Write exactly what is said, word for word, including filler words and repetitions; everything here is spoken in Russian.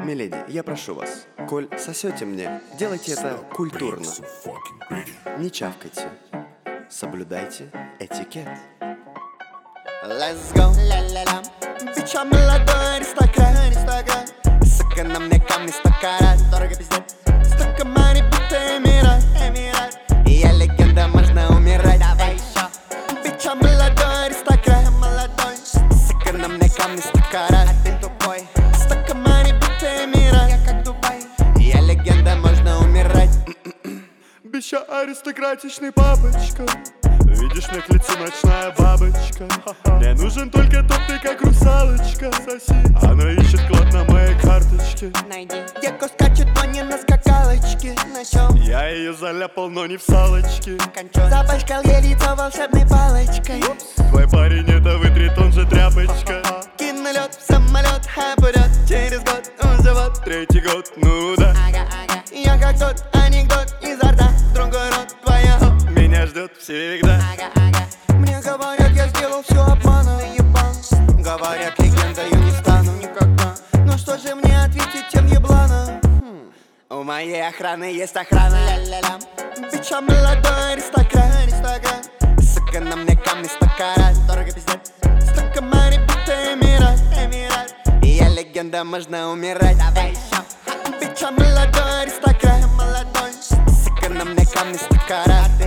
Миледи, я прошу вас, коль сосете мне, делайте это культурно. Не чавкайте, соблюдайте этикет. Let's go, ла-ла-ла. Бича молодой аристократ, аристократ. Сука, на мне камни сто карат, дорого пиздец. Столько money, будто эмират, эмират. И я легенда, можно умирать. Давай еще. Бича молодой аристократ, молодой. Сука, на мне камни сто карат, а ты тупой. Столько money, будто эмират. Я как Дубай. И я легенда, можно умирать. Бича аристократичный папочка. Видишь, на к лицу ночная бабочка. Мне нужен только топ, ты как русалочка. Соси, она ищет клад на моей карточке. Найди. Деко скачет, но не на скакалочке. На чем? Я ее заляпал, но не в салочке. Кончон. Запачкал ей лицо волшебной палочкой. Твой парень это вытрет, он же тряпочка. Кину лед в самолет, а пойдет через год уже вот. Третий год, ну да. Ага, ага. Я как тот анекдот изо рта, другой рот твоя. Меня ждет всегда. Ага, ага. Мне говорят, я сделал все обманом. Ебан. Говорят, легенда я не стану никогда. Но что же мне ответить тем ебланам? Хм. У моей охраны есть охрана. Ля-ля-ля. Бича молодой аристократ, аристократ. Сука, на мне камни сто карат, дорого пиздец. Столько money, будто эмират, эмират. И я легенда, можно умирать. Давай еще. Бича молодой аристократ, молодой. Сука, на мне камни сто карат.